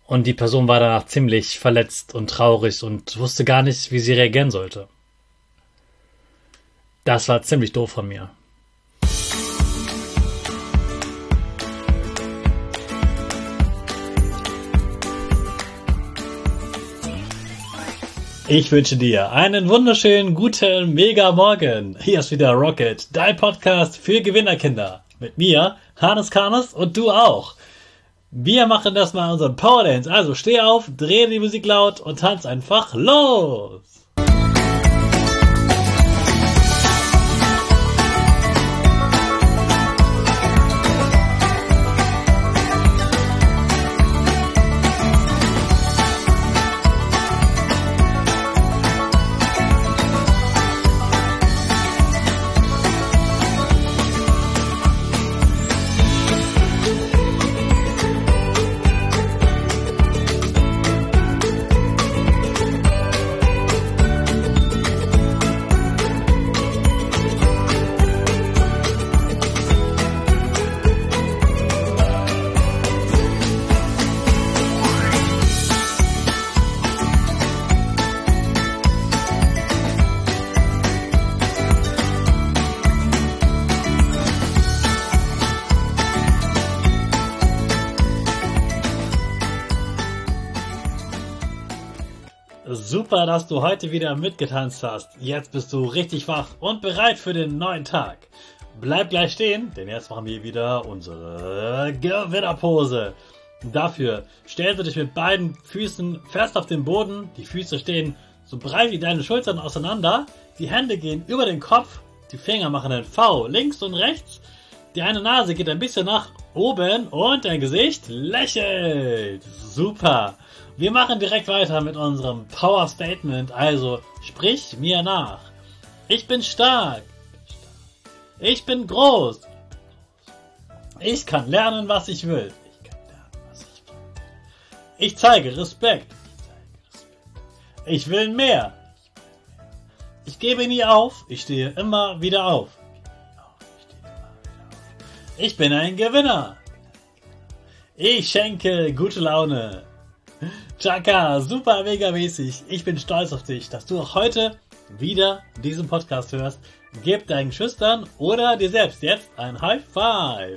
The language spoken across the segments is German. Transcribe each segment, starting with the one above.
Und die Person war danach ziemlich verletzt und traurig und wusste gar nicht, wie sie reagieren sollte. Das war ziemlich doof von mir. Ich wünsche dir einen wunderschönen, guten, mega Morgen. Hier ist wieder Rocket, dein Podcast für Gewinnerkinder. Mit mir, Hannes Karnes, und du auch. Wir machen das mal unseren Power Dance. Also steh auf, dreh die Musik laut und tanz einfach los. Super, dass du heute wieder mitgetanzt hast. Jetzt bist du richtig wach und bereit für den neuen Tag. Bleib gleich stehen, denn jetzt machen wir wieder unsere Gewinnerpose. Dafür stellst du dich mit beiden Füßen fest auf den Boden. Die Füße stehen so breit wie deine Schultern auseinander. Die Hände gehen über den Kopf. Die Finger machen ein V links und rechts. Die eine Nase geht ein bisschen nach oben und dein Gesicht lächelt. Super. Wir machen direkt weiter mit unserem Power Statement, also sprich mir nach. Ich bin stark. Ich bin groß. Ich kann lernen, was ich will. Ich zeige Respekt. Ich will mehr. Ich gebe nie auf. Ich stehe immer wieder auf. Ich bin ein Gewinner. Ich schenke gute Laune. Chaka, super mega mäßig. Ich bin stolz auf dich, dass du auch heute wieder diesen Podcast hörst. Gib deinen Schüchtern oder dir selbst jetzt ein High Five.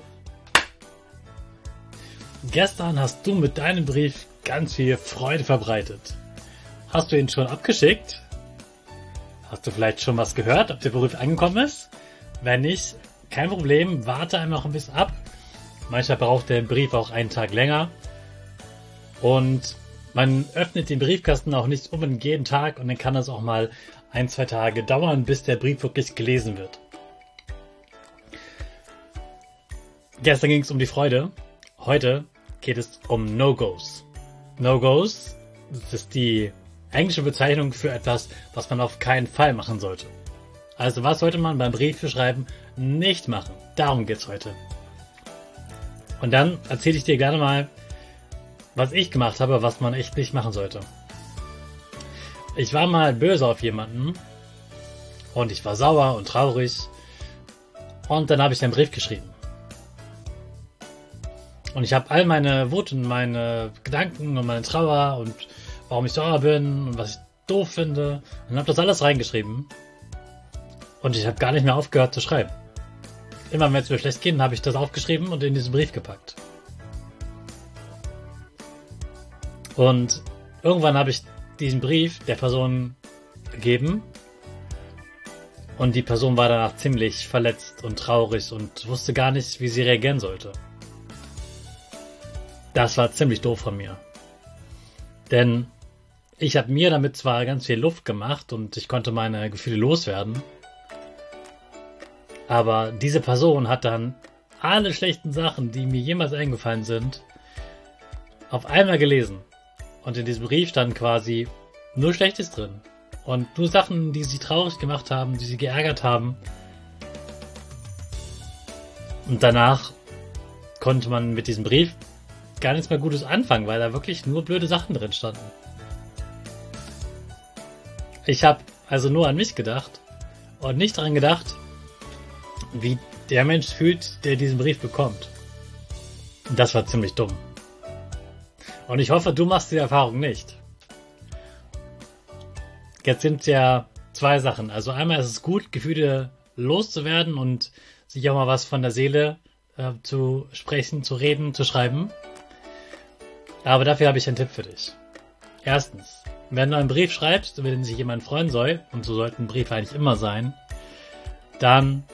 Gestern hast du mit deinem Brief ganz viel Freude verbreitet. Hast du ihn schon abgeschickt? Hast du vielleicht schon was gehört, ob der Brief angekommen ist? Wenn nicht, kein Problem, warte einfach noch ein bisschen ab. Manchmal braucht der Brief auch einen Tag länger. Und man öffnet den Briefkasten auch nicht unbedingt jeden Tag und dann kann es auch mal 1-2 Tage dauern, bis der Brief wirklich gelesen wird. Gestern ging es um die Freude. Heute geht es um No-Gos. No-Gos ist die englische Bezeichnung für etwas, was man auf keinen Fall machen sollte. Also was sollte man beim Briefeschreiben nicht machen? Darum geht's heute. Und dann erzähle ich dir gerne mal, was ich gemacht habe, was man echt nicht machen sollte. Ich war mal böse auf jemanden und ich war sauer und traurig und dann habe ich einen Brief geschrieben. Und ich habe all meine Wut und meine Gedanken und meine Trauer und warum ich sauer bin und was ich doof finde und habe das alles reingeschrieben und ich habe gar nicht mehr aufgehört zu schreiben. Immer wenn es mir schlecht ging, habe ich das aufgeschrieben und in diesen Brief gepackt. Und irgendwann habe ich diesen Brief der Person gegeben und die Person war danach ziemlich verletzt und traurig und wusste gar nicht, wie sie reagieren sollte. Das war ziemlich doof von mir. Denn ich habe mir damit zwar ganz viel Luft gemacht und ich konnte meine Gefühle loswerden, aber diese Person hat dann alle schlechten Sachen, die mir jemals eingefallen sind, auf einmal gelesen. Und in diesem Brief stand quasi nur Schlechtes drin. Und nur Sachen, die sie traurig gemacht haben, die sie geärgert haben. Und danach konnte man mit diesem Brief gar nichts mehr Gutes anfangen, weil da wirklich nur blöde Sachen drin standen. Ich habe also nur an mich gedacht und nicht daran gedacht, wie der Mensch fühlt, der diesen Brief bekommt. Und das war ziemlich dumm. Und ich hoffe, du machst die Erfahrung nicht. Jetzt sind ja zwei Sachen. Also einmal ist es gut, Gefühle loszuwerden und sich auch mal was von der Seele zu sprechen, zu reden, zu schreiben. Aber dafür habe ich einen Tipp für dich. Erstens, wenn du einen Brief schreibst, über den sich jemand freuen soll, und so sollten Briefe eigentlich immer sein, dann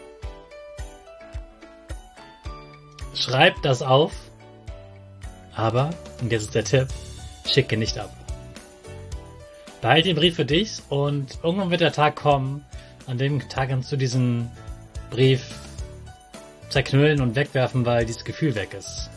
schreib das auf, aber, und jetzt ist der Tipp, schicke nicht ab. Behalte den Brief für dich und irgendwann wird der Tag kommen, an dem Tag kannst du diesen Brief zerknüllen und wegwerfen, weil dieses Gefühl weg ist.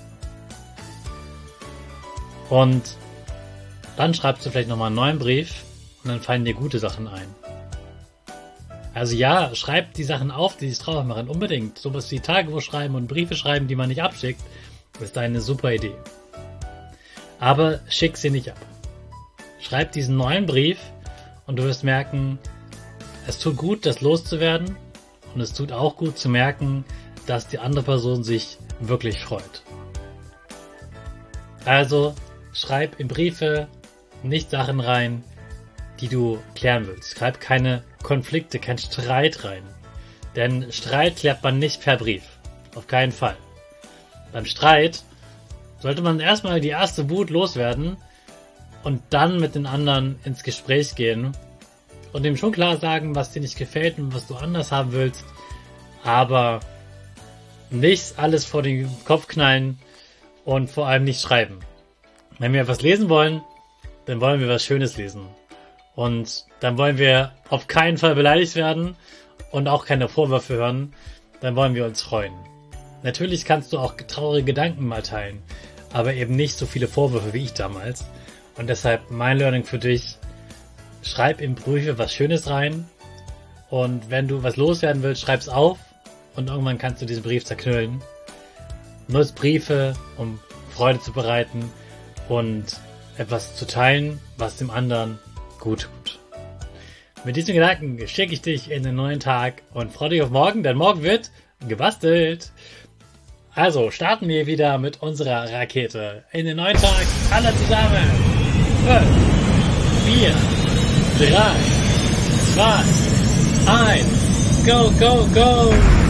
Und dann schreibst du vielleicht nochmal einen neuen Brief und dann fallen dir gute Sachen ein. Also ja, schreib die Sachen auf, die dich traurig machen, unbedingt. Sowas wie Tagebuch schreiben und Briefe schreiben, die man nicht abschickt, ist eine super Idee. Aber schick sie nicht ab. Schreib diesen neuen Brief und du wirst merken, es tut gut, das loszuwerden und es tut auch gut zu merken, dass die andere Person sich wirklich freut. Also schreib in Briefe nicht Sachen rein, die du klären willst. Schreib keine Konflikte, kein Streit rein. Denn Streit klärt man nicht per Brief. Auf keinen Fall. Beim Streit sollte man erstmal die erste Wut loswerden und dann mit den anderen ins Gespräch gehen und ihm schon klar sagen, was dir nicht gefällt und was du anders haben willst, aber nicht alles vor den Kopf knallen und vor allem nicht schreiben. Wenn wir was lesen wollen, dann wollen wir was Schönes lesen. Und dann wollen wir auf keinen Fall beleidigt werden und auch keine Vorwürfe hören. Dann wollen wir uns freuen. Natürlich kannst du auch traurige Gedanken mal teilen, aber eben nicht so viele Vorwürfe wie ich damals. Und deshalb mein Learning für dich: Schreib in Briefe was Schönes rein. Und wenn du was loswerden willst, schreib's auf. Und irgendwann kannst du diesen Brief zerknüllen. Nutz Briefe, um Freude zu bereiten und etwas zu teilen, was dem anderen gut tut. Mit diesen Gedanken schicke ich dich in den neuen Tag und freue dich auf morgen, denn morgen wird gebastelt. Also starten wir wieder mit unserer Rakete in den neuen Tag. Alle zusammen. 5, 4, 3, 2, 1. Go, go, go!